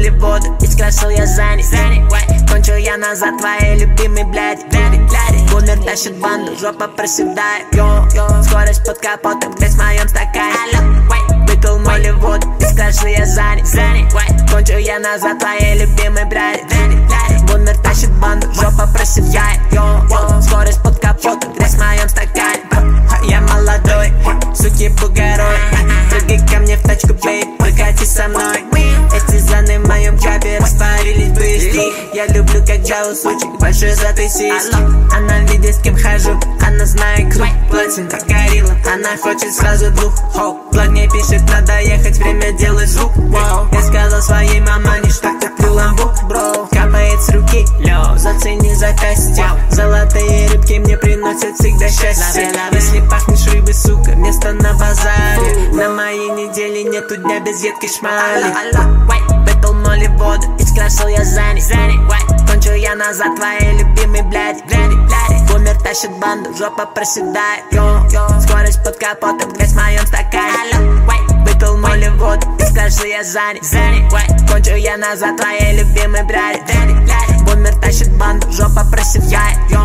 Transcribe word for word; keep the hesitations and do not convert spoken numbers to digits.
моли воду, и скрашил я за них. Кончил я назад твоей любимой бляди. Бумер тащит банду, жопа проседает. Скорость под капотом, грязь в моем стакане. Выпил моли воду, и скрашил я за них. Кончил я назад твоей любимой бляди. Бумер тащит банду, жопа проседает. Скорость под капотом, грязь в моем стакане. Я молодой, суки бугорой. Прыгай ко мне в тачку, бейб, прокатись со мной. Эти заны в моем джабе растворились быстро. Я люблю, когда у сучек большой зад сиськи. Она видит, с кем хожу, она знает круг. Платин как горилла, она хочет сразу двух. Благ мне пишет, надо ехать, время делать звук. Я сказал своей мамане, что куплю ламбу, бро. Капает с руки, зацени за костюм. Золотые рыбки мне приносят всегда счастье. Если пахнешь рыбой, сука, место на базаре. На моей неделе нету дня без едкой шмали. Выпил моли воду, и скрашил я за них. Кончил я назад твоей любимой бляди. Бумер тащит банду, жопа проседает. Скорость под капотом, грязь в моем стакане. Выпил моли воду, и скрашил я за них. Кончил я назад твоей любимой бляди. Бумер тащит банду, жопа проседает.